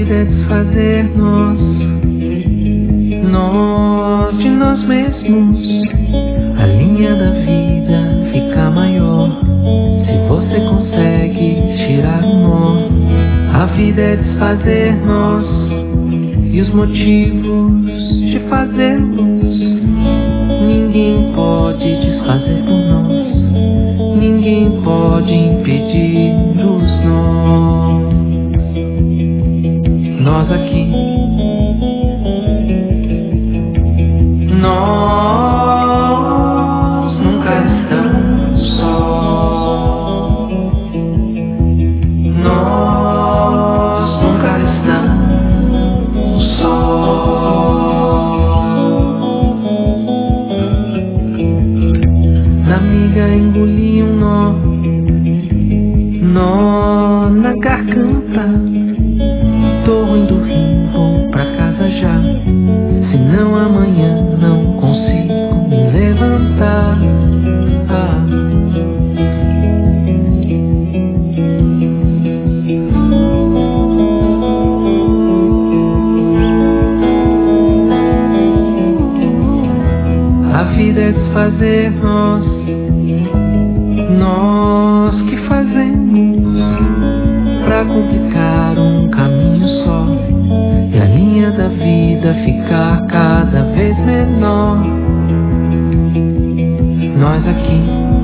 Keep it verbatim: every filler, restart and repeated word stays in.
vida é desfazer-nos, nós de nós mesmos. A linha da vida fica maior se você consegue tirar o nó. A vida é desfazer-nos e os motivos de fazê-los. Ninguém pode desfazer por nós, ninguém pode impedir os nós. Nós aqui, nós nunca estamos só, nós nunca estamos só. Na amiga engoli um nó, nó na garganta. Tô ruim do rim, vou pra casa já, senão amanhã não consigo me levantar. Ah. A vida é desfazer-nos, nós que fazemos pra complicar um caminho só e a linha da vida ficar cada vez menor. Nós aqui